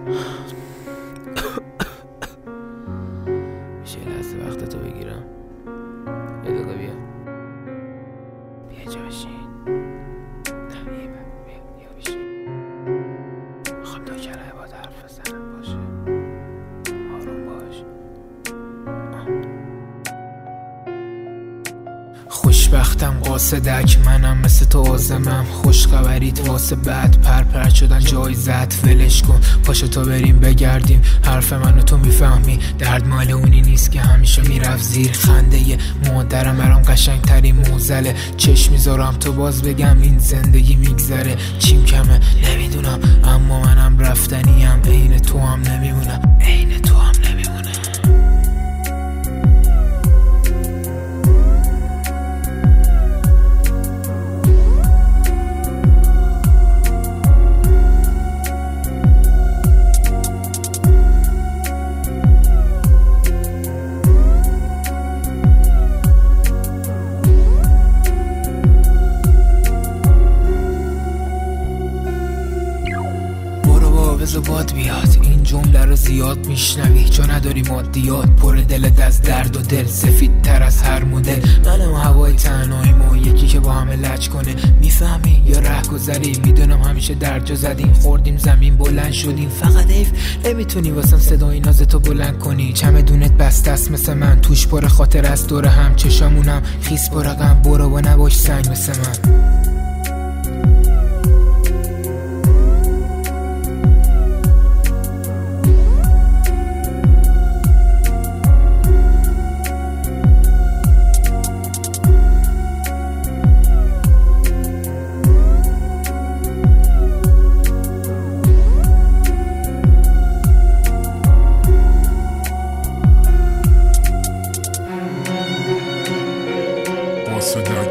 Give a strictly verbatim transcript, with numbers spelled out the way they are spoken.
میشه یه لحظه وقتتو بگیرم؟ یه دقیقه بیا بیا جا بشین. نه بیا بیا بیا بشین. میخوام دو کلمه باهات حرف بزنم. باشه آروم باش. خوشبختم قاصدک منم مثل تو آزمم. خوش خبریت واسه بعد پر پر شدن جایزت ولش کن. پاشو تا بریم بگردیم. حرف منو تو میفهمی. درد مال اونی نیست که همیشه میرفت زیر خنده مادرم. برام قشنگ ترین موزله. چشم میذارم تو باز بگم این زندگی میگذره. چیم کمه نمیدونم اما منم رفتنیم. عین تو هم نمیمونم. عین تو هم نمیمونم. بذار باد بیاد. این جمله رو زیاد میشنوی چون نداری مادیات. پر دلت از درد و دل سفید تر از هر مدل. منم هوای تنهاییم و یکی که با همه لج کنه. میفهمی یا ره گذری؟ میدونم همیشه درجا زدیم. خوردیم زمین بلند شدیم. فقط حیف نمیتونی واسم صدای نازتو بلند کنی. چمدونت بسته است مثل من. توش پر خاطر از دور هم. چشامونم خیس پر غم. برو و نباش سنگ مثل من. قاصدک